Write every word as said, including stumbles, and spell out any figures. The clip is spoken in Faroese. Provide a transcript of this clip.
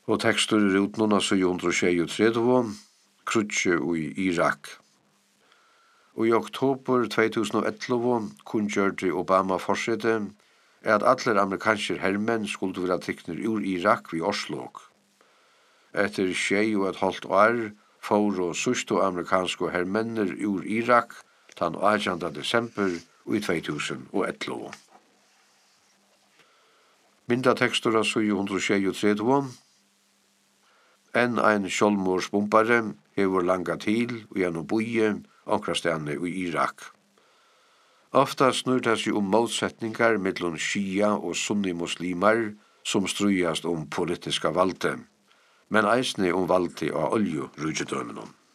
Og tekstur i ruten av syv hundre tjuetre, Krutje i Irak. Og i oktober två tusen och elva kunngjørte Obama forsette at alle amerikanske hermenn skulle være tikner ur Irak ved Oslo. Etter tjei og et halvt år for og søste amerikanske hermenner ur Irak den attjande desember i två tusen och elva. Myndatekstur av syv hundre tjuetre. En ein sjálvmordsbombare hevur langa til og gjennom boie omkrastene i Irak. Ofta snur det seg om motsetningar mellom shia og sunni muslimer som strujast om politiska valde, men eisne om valde av oljerudjedømmen.